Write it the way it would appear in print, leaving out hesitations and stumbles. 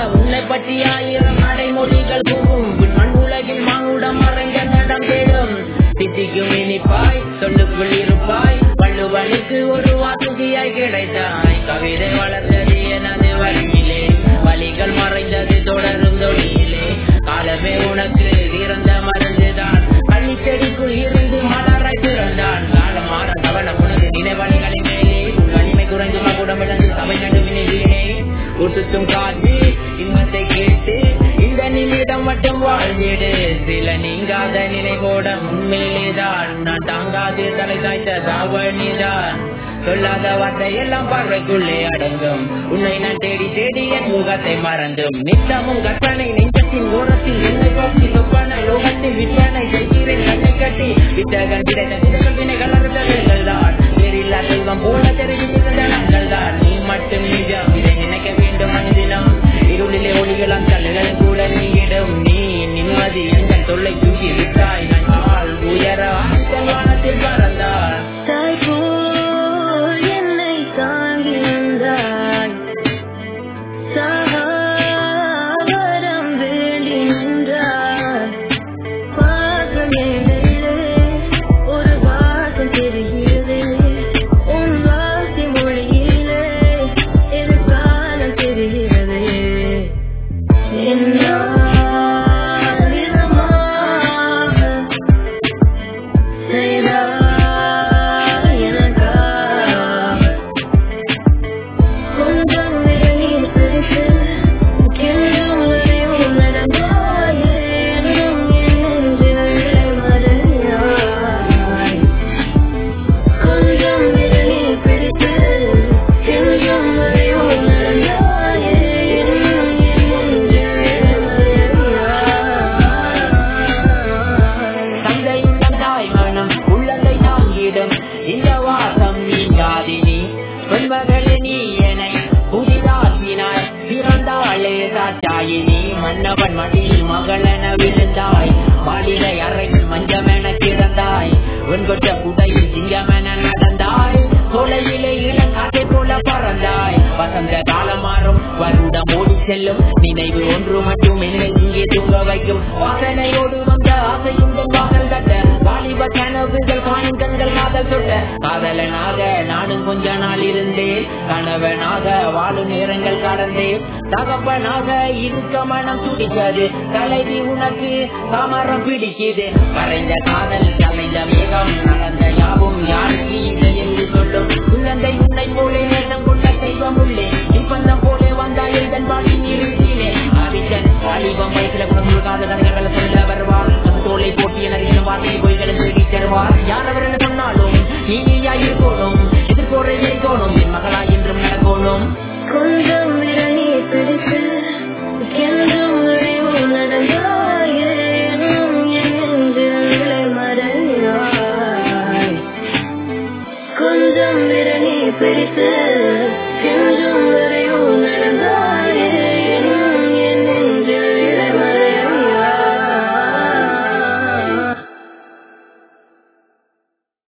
உன்னை பற்றி ஆயிரம் நடைமொழிகள் கூறும் மண் உலகில் மானுடம் மறைந்த நடம் தேடும் திட்டிக்கும் இனிப்பாய் சொல்லுக்குள் இருப்பாய் வள்ளுவனுக்கு ஒரு வாக்குதியாய் கிடைத்தாய் கவிதை வளர்ந்தது எனது வழியிலே வழிகள் மறைந்தது தொடரும் தொழிலே காலமே உனக்கு இறந்த மருந்துதான் பள்ளி செடிக்குள் இருந்து மலராய் பிறந்தான் காலம் மாற கவனம் உனக்கு நினைவழிகளின் மேலே உன் வலிமை குறைந்து மகுடம் இழந்து சபை நடு வினைகளே கூட்டுத்தும் காட்சி இன்பத்தை கேட்டு இந்த நிமிடம் மட்டும் வாழ்ந்திடு சில நீங்காத நினைவோட உண்மையிலேதான் நான் தாங்காது தலை சாய்த்த தாவணிதான் சொல்லாத வார்த்தை எல்லாம் பார்வைக்குள்ளே அடங்கும் உன்னை நான் தேடி தேடி என் முகத்தை மறந்தும் நித்தமும் கற்பனை நெஞ்சத்தின் ஓரத்தில் என்னை பற்றி சொப்பன லோகத்தில் விற்பனை செய்கிறேன் கண்ணை கட்டி வித்தகன் கிடைத்த வினைகள் அறுத்தவர்கள் தான் வேறில்லா செல்வம் போல தெரிவிக்கின்ற நாங்கள் தான் நீ மட்டும் நிஜம் இதை நினைக்க வேண்டும் மனிதனம் இருளிலே ஒளிகளாம் கல்லுகள் கூட நீயிடும் நீ நிம்மதி எங்கள் தொல்லை தூக்கி விட்டாய் நான் உயர வானத்தில் பறந்தார் மன்னவன் மடியில் மகளென விழுந்தாய் மாளிகை அறையில் மஞ்சமென கிடந்தாய் உன்கொற்ற குடையில் சிங்கமென நடந்தாய் சோலையிலே இளங்காற்றை போல பறந்தாய் வசந்த காலம் மாறும் வருடம் ஓடி செல்லும் நினைவு ஒன்று மட்டும் என்னை இங்கே தூங்க வைக்கும் வாசனையோடு வந்த ஆசையும் வாசல் கட்ட வாலிப கனவுகள் காணும் கண்கள் காதல் சொட்ட காதலனாக நானும் கொஞ்ச நாள் இருந்தேன் கணவனாக வாழும் நேரங்கள் கடந்தேன் தகப்பனாக இருக்க மனம் துடிக்காது தலைவி உனக்கு காமரம் பிடிக்குது கரைந்த காதல் கலைந்த மேகம் நடந்த யாவும் யாருக்கு இல்லை என்று சொல்லும் குழந்தை உன்னை போலே நேரம் கொண்ட தெய்வம் உள்ளே இப்பந்தம் போலே வந்தாய் இதன் பாடி நீரிலே ஆதித்தன் வாலிபம் வயசுல குணங்கள் காதல் சொல்ல வருவார் தோலை போட்டிய நரிகளும் வார்த்தை பொய்களும் தேடி தருவார் யார் அவர் என்ன சொன்னாலும் நீயா இருக்கணும் எதிர்கோரை இருக்கணும் என் மகளா என்றும் நடக்கணும் கொஞ்சம் விரணி பிடித்து என்றும் நடந்தாயே மறையாய் கொஞ்சம் விரணி பிடித்து என்றும் நடந்தாய்